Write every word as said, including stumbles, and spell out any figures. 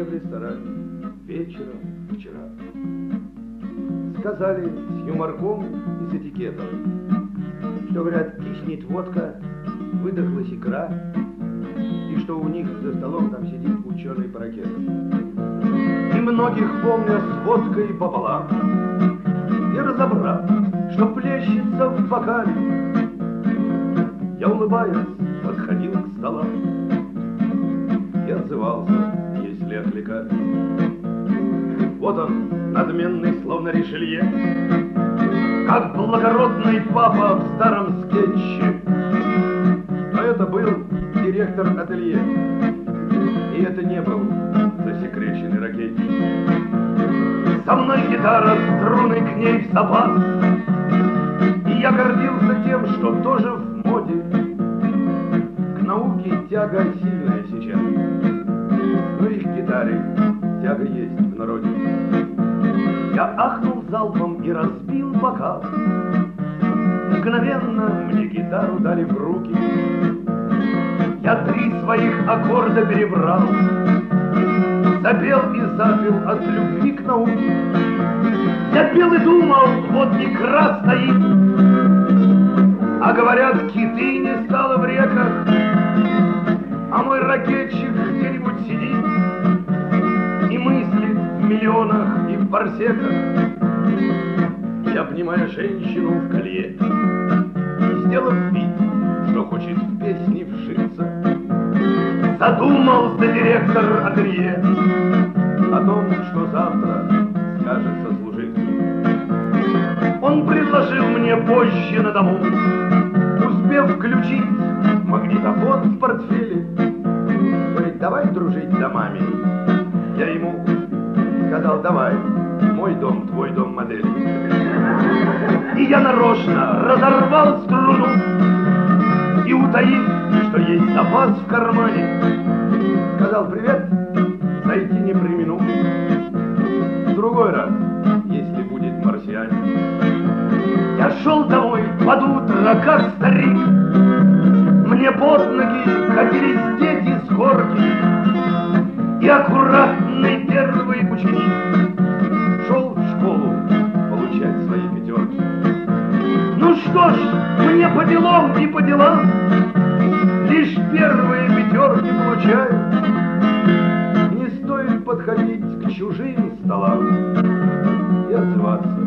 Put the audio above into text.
в ресторане вечером вчера. Сказали с юморком и с этикетом, что, говорят, киснет водка, выдохлась икра, и что у них за столом там сидит ученый по ракетам. И многих помню с водкой пополам, и разобрав, что плещется в бокале, я, улыбаясь, подходил к столам и отзывался, если окликали. Вот он, надменный, словно Ришелье, как благородный папа в старом скетче. Но это был директор ателье, и это не был засекреченный ракетчик. Со мной гитара, струны к ней в запас, и я гордился тем, что тоже в моде. К науке тяга сильная сейчас, но и к гитаре тяга есть в народе. Я ахнул залпом и разбил бокал. Мгновенно мне гитару дали в руки. Я три своих аккорда перебрал, запел и запел от любви к науке. Я пел и думал, вот икра стоит, а говорят, киты не стало в реках, а мой ракетчик где-нибудь сидит и мыслит в миллионах и в парсеках. Я, обнимая женщину в колье, сделав вид, что хочет в песни вжиться, задумался директор ателье о том, что завтра скажет сослуживцу. Он предложил мне позже на дому, успев включить магнитофон в портфеле, говорит, давай дружить домами. Я ему сказал, давай, мой дом, твой дом, модель. И я нарочно разорвал струну и, утаив, что есть запас в кармане, сказал, привет, зайти не премину. В другой раз, если будет марсианин. Я шел домой под утро, как старик. Мне под ноги катились дети с горки, и аккуратный первый ученик шел в школу получать свои пятерки. Ну что ж, мне по делам и по делам, лишь первые пятерки получаю. Не стоит подходить к чужим столам и отзываться